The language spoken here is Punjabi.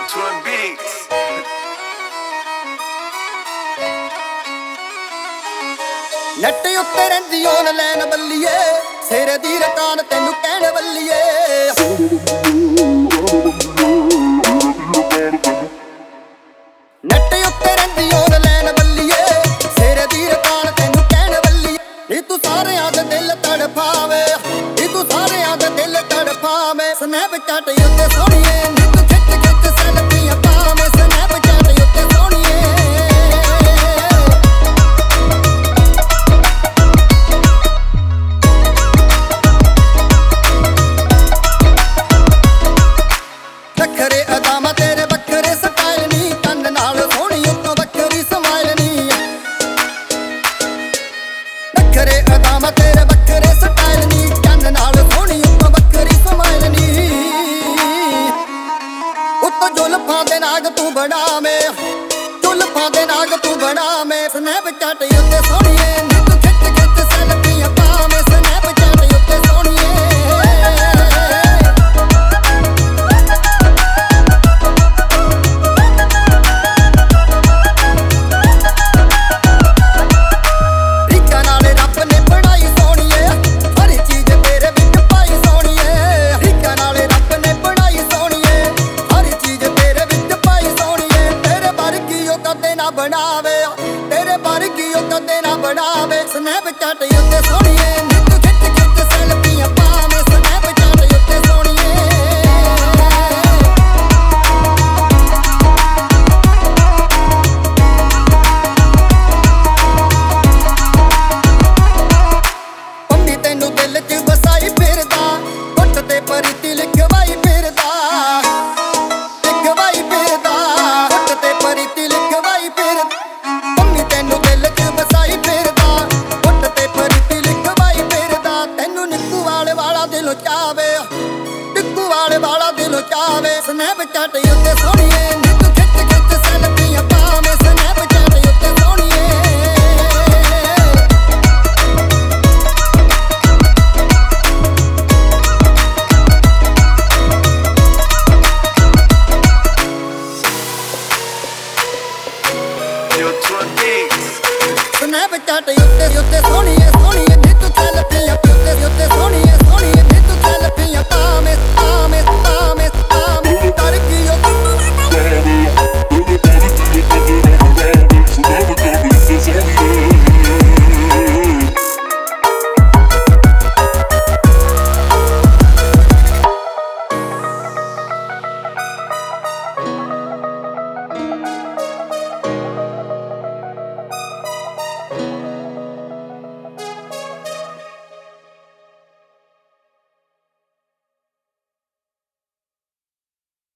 Twin Beats. ਨੱਟ ਉੱਤੇ ਰਹਿੰਦੀ ਆਨਲਾਈਨ ਬੱਲੀਏ, ਸਿਰ ਦੀ ਰਕਾਨ ਤੈਨੂੰ ਕਹਿਣ ਬੱਲੀਏ। ਨੱਟ ਉੱਤੇ ਰਹਿੰਦੀ ਆਨਲਾਈਨ ਬੱਲੀਏ, ਸਿਰ ਦੀ ਰਕਾਨ ਤੈਨੂੰ ਕਹਿਣ ਬੱਲੀਏ। ਨੀ ਤੂੰ ਸਾਰਿਆਂ ਦੇ ਦਿਲ ਤੜਫਾਵੇ, ਨੀ ਤੂੰ ਸਾਰਿਆਂ ਦੇ ਦਿਲ ਤੜਫਾਵੇ। ਸਨੈਪਚੈਟ ਉੱਤੇ ਸੋਹਣੀਏ ਨੀ ਤੂੰ ਖਿੱਚ ਖਿੱਚ ਸੈਲਫੀਆਂ ਪਾਵੇਂ। ਸਨੈਪਚੈਟ ਉੱਤੇ ਸੋਹਣੀਏ ਵੱਖਰੇ ਅਦਾਵਾਂ ਤੇਰੇ ਵੱਖਰੇ ਸਟਾਈਲ ਨੀ, ਕੰਨ ਨਾਲ ਸੋਹਣੀ ਉੱਤੋਂ ਵੱਖਰੀ ਸਮਾਈਲ ਨੀ। ਵੱਖਰੇ ਅਦਾਵਾਂ ਤੇਰੇ ਵੱਖਰੇ ਸਟਾਈਲ ਨੀ, ਕੰਨ ਨਾਲ ਸੋਹਣੀ ਉੱਤੋਂ ਵੱਖਰੀ ਸਮਾਈਲ ਨੀ। ਉੱਤੋਂ ਜ਼ੁਲਫਾਂ ਦੇ ਨਾਗ ਤੂੰ ਬਣਾਵੇਂ, ਜ਼ੁਲਫਾਂ ਦੇ ਨਾਗ ਤੂੰ ਬਣਾਵੇਂ। ਸਨੈਪਚੈਟ ਉੱਤੇ ਸੋਹਣੀਏ ਨੀ ਤੂੰ ਖਿੱਚ ਖਿੱਚ ਸੈਲਫੀਆਂ ਪਾਵੇਂ। ਸਨੈਪਚੈਟ ਉੱਤੇ ਸੋਹਣੀਏ ਬਣਾਵੇ, ਤੇਰੇ ਵਰਗੀ ਉਹ ਕਦੇ ਨਾ ਬਣਾਵੇ। ਸਨੈਪਚੈਟ ਉੱਤੇ ਸੋਹਣੀਏ ਨੀ ਤੂੰ ਖਿੱਚ ਖਿੱਚ ਸੈਲਫੀਆਂ ਪਾਵੇਂ। ਸਨੈਪਚੈਟ ਉੱਤੇ ਸੋਹਣੀਏ ਪੰਮੀ ਤੈਨੂੰ ਦਿਲ 'ਚ ਵਸਾਈ ਫਿਰਦਾ, ਉੱਠ ਤੇ ਪ੍ਰੀਤੀ ਲਿਖਵਾਈ ਫਿਰਦਾ। ਟਿੱਕੂ ਵਾਲਾ ਦਿਲੋਂ ਚਾਵੇ। ਸਨੈਪਚੈਟ ਉੱਤੇ ਸੋਹਣੀਏ ਨੀ ਤੂੰ ਖਿੱਚ ਖਿੱਚ ਸੈਲਫੀਆਂ ਪਾਵੇਂ।